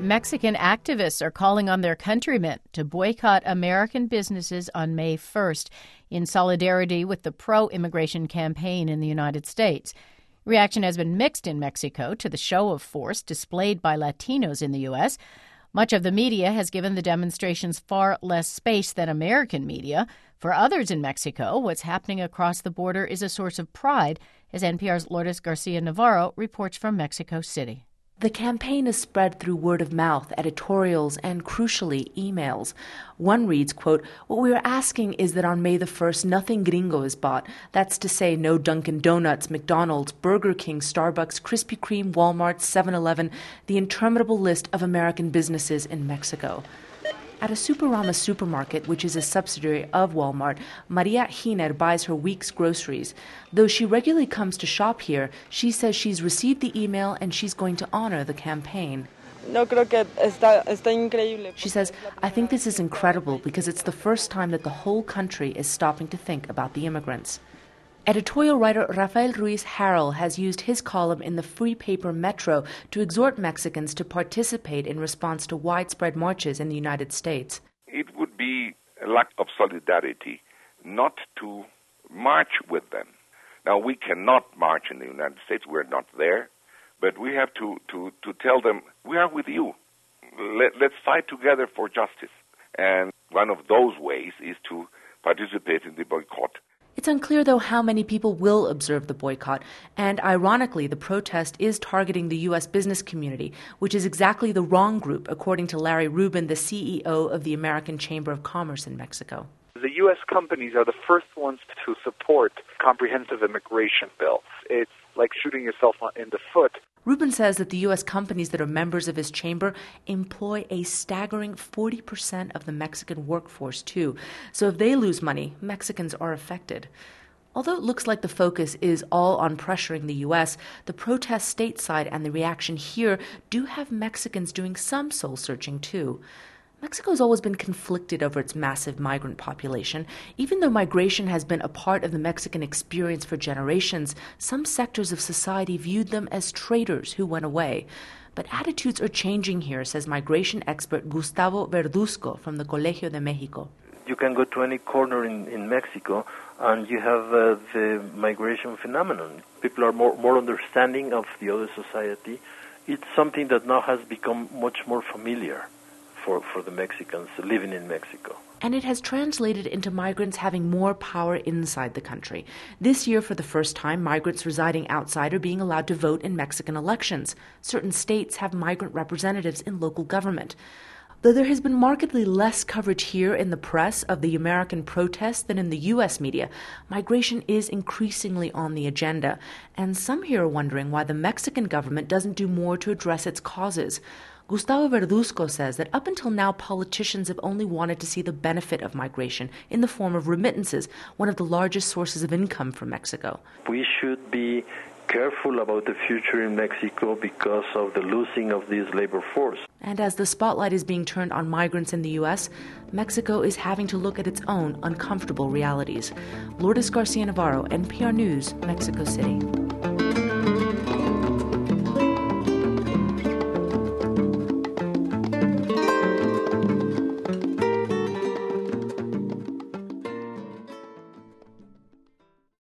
Mexican activists are calling on their countrymen to boycott American businesses on May 1st in solidarity with the pro-immigration campaign in the United States. Reaction has been mixed in Mexico to the show of force displayed by Latinos in the U.S. Much of the media has given the demonstrations far less space than American media. For others in Mexico, what's happening across the border is a source of pride, as NPR's Lourdes Garcia Navarro reports from Mexico City. The campaign is spread through word of mouth, editorials, and crucially, emails. One reads, quote, "What we are asking is that on May the 1st, nothing gringo is bought. That's to say, no Dunkin' Donuts, McDonald's, Burger King, Starbucks, Krispy Kreme, Walmart, 7-Eleven, the interminable list of American businesses in Mexico." At a Superama supermarket, which is a subsidiary of Walmart, Maria Giner buys her week's groceries. Though she regularly comes to shop here, she says she's received the email and she's going to honor the campaign. She says, "I think this is incredible because it's the first time that the whole country is stopping to think about the immigrants." Editorial writer Rafael Ruiz Harrell has used his column in the free paper Metro to exhort Mexicans to participate in response to widespread marches in the United States. It would be a lack of solidarity not to march with them. Now, we cannot march in the United States. We're not there. But we have to tell them, we are with you. Let's fight together for justice. And one of those ways is to participate in the boycott. It's unclear, though, how many people will observe the boycott. And ironically, the protest is targeting the U.S. business community, which is exactly the wrong group, according to Larry Rubin, the CEO of the American Chamber of Commerce in Mexico. The U.S. companies are the first ones to support comprehensive immigration bills. It's like shooting yourself in the foot. Rubin says that the U.S. companies that are members of his chamber employ a staggering 40% of the Mexican workforce, too. So if they lose money, Mexicans are affected. Although it looks like the focus is all on pressuring the U.S., the protests stateside and the reaction here do have Mexicans doing some soul-searching, too. Mexico's always been conflicted over its massive migrant population. Even though migration has been a part of the Mexican experience for generations, some sectors of society viewed them as traitors who went away. But attitudes are changing here, says migration expert Gustavo Verduzco from the Colegio de Mexico. You can go to any corner in Mexico and you have the migration phenomenon. People are more understanding of the other society. It's something that now has become much more familiar for the Mexicans living in Mexico. And it has translated into migrants having more power inside the country. This year, for the first time, migrants residing outside are being allowed to vote in Mexican elections. Certain states have migrant representatives in local government. Though there has been markedly less coverage here in the press of the American protests than in the U.S. media, migration is increasingly on the agenda. And some here are wondering why the Mexican government doesn't do more to address its causes. Gustavo Verduzco says that up until now, politicians have only wanted to see the benefit of migration in the form of remittances, one of the largest sources of income for Mexico. We should be careful about the future in Mexico because of the losing of this labor force. And as the spotlight is being turned on migrants in the U.S., Mexico is having to look at its own uncomfortable realities. Lourdes Garcia Navarro, NPR News, Mexico City.